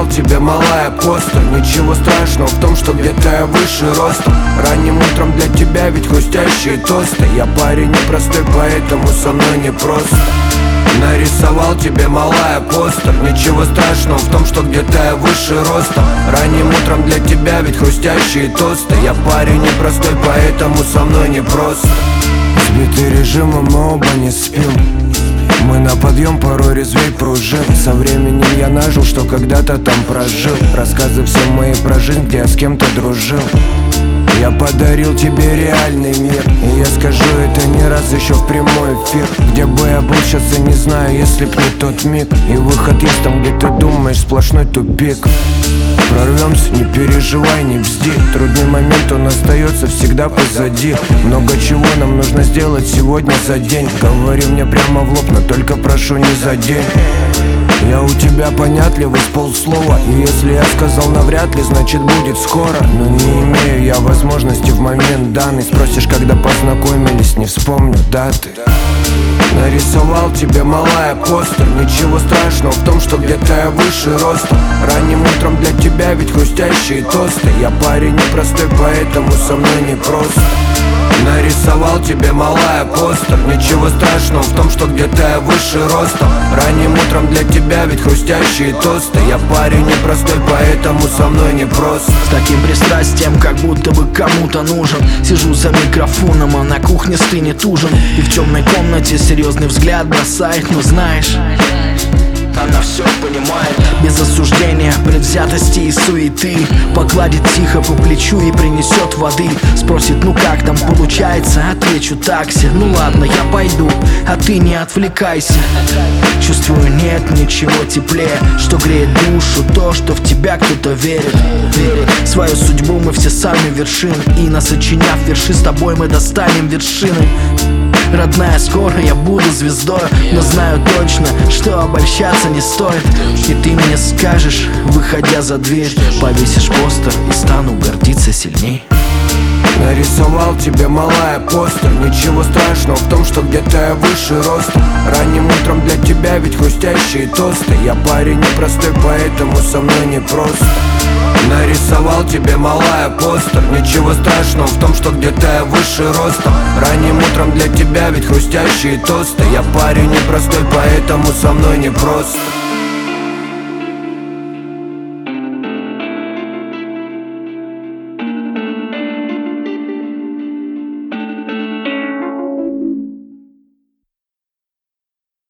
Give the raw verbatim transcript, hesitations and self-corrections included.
тебе, малая, постер. Ничего страшного в том, что где-то я выше ростом. Ранним утром для тебя ведь хрустящие тосты. Я парень непростой, поэтому со мной непросто. Нарисовал тебе, малая, постер. Ничего страшного в том, что где-то я выше ростом. Ранним утром для тебя ведь хрустящие тосты. Я парень непростой, поэтому со мной непросто. Сбитый режимом, мы оба не спим. Мы на подъем, порой резвей пружин. Со временем я нажил, что когда-то там прожил. Рассказы все мои про жизнь, где я с кем-то дружил. Я подарил тебе реальный мир, и я скажу это не раз еще в прямой эфир. Где бы я был сейчас, я не знаю, если б не тот миг. И выход есть там, где ты думаешь, сплошной тупик. Прорвемся, не переживай, не бзди. Трудный момент, он остается всегда позади. Много чего нам нужно сделать сегодня за день. Говори мне прямо в лоб, но только прошу не за день. Я у тебя понятливый с полслова, и если я сказал навряд ли, значит будет скоро. Но не имею я возможности в момент данный. Спросишь, когда познакомились, не вспомню даты. Нарисовал тебе, малая, постер. Ничего страшного в том, что где-то я выше ростом. Ранним утром для тебя ведь хрустящие тосты. Я парень непростой, поэтому со мной непросто. Нарисовал тебе, малая, постер. Ничего страшного в том, что где-то я выше ростом. Ранним утром для тебя ведь хрустящие тосты. Я парень непростой, поэтому со мной непросто. С таким пристрастием, как будто бы кому-то нужен. Сижу за микрофоном, а на кухне стынет ужин. И в темной комнате серьезный взгляд бросает, но знаешь, она все понимает. Без осуждения, предвзятости и суеты. Погладит тихо по плечу и принесет воды. Спросит, ну как там получается? Отвечу, такси. Ну ладно, я пойду, а ты не отвлекайся. Чувствую, нет ничего теплее, что греет душу, то, что в тебя кто-то верит. Верит. Свою судьбу мы все сами вершим. И насочиняв верши, с тобой мы достанем вершины. Родная, скоро я буду звездой, но знаю точно, что обольщаться не стоит. И ты мне скажешь, выходя за дверь, повесишь постер и стану гордиться сильней. Нарисовал тебе, малая, постер. Ничего страшного в том, что где-то я выше ростом. Ранним утром для тебя ведь хрустящие тосты. Я парень непростой, поэтому со мной непросто. Нарисовал тебе, малая, постер. Ничего страшного в том, что где-то я выше ростом. Ранним утром для тебя ведь хрустящие тосты. Я парень непростой, поэтому со мной непросто.